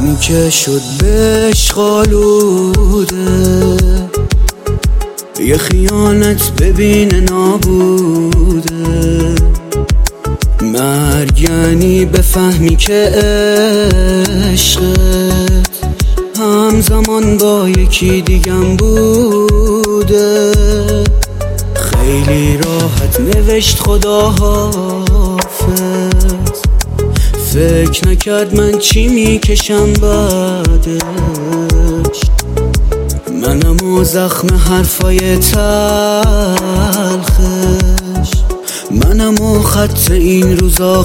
که شد بهش خالوده، یه خیانت ببین نابوده. مرگ یعنی بفهمی که عشقت همزمان با یکی دیگم بوده. خیلی راحت نوشت خدا حافظ، فکر نکرد من چی میکشم بعدش. منم و زخم حرفای تلخش، منم و خط این روزا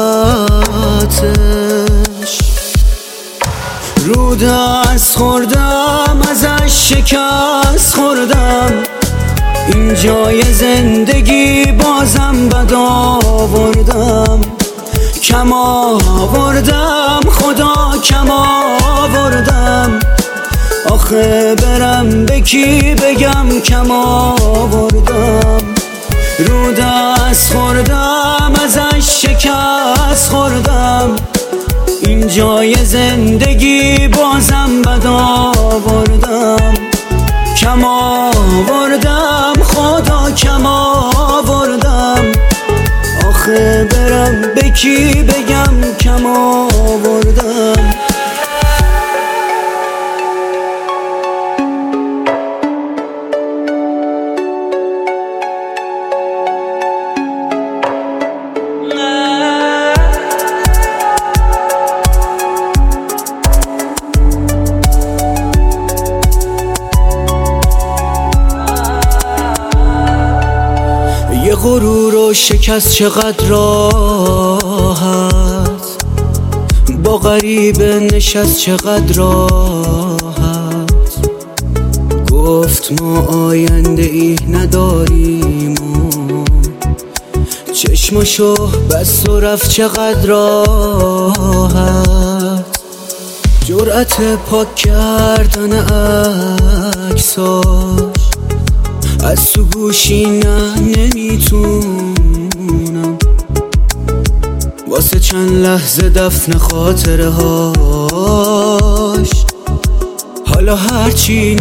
قطعش. رو دست خوردم ازش شکست خوردم، این جای زندگی بازم بد آوردم. کم آوردم خدا کم آوردم، آخه برم به کی بگم کم آوردم. رو دست خوردم ازش شکست خوردم، این جای زندگی بازم بد آوردم. کم آوردم خدا کم آوردم، آخه برم به کی بگم کم آوردم. یه غرور و شکست چقدر راحت، با غریبه نشست چقدر راحت. گفت ما آینده ای نداریم و چشمشو بست و رفت چقدر راحت. جرأت پاک کردن عکساش از تو گوشی نمیتونم، واسه چند لحظه دفن خاطره هاش. حالا هرچی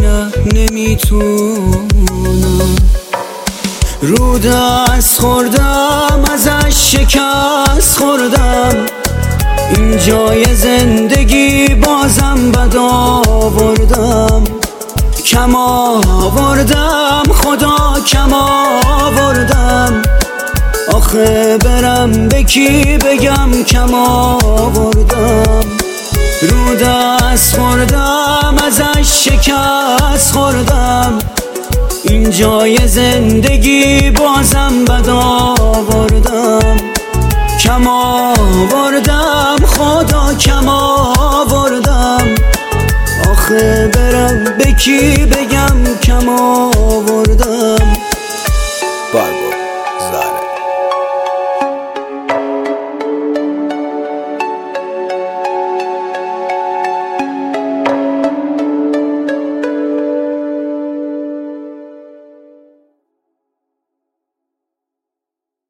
نمیتونم. رو دست خوردم ازش شکست خوردم، این جای زندگی بازم بد آوردم. کم آوردم خدا کم آوردم، آخه برم به کی بگم کم آوردم. رو دست خوردم ازش شکست خوردم، این جای زندگی بازم بد آوردم. کم آوردم خدا کم آوردم، آخه برم به کی بگم کم آوردم.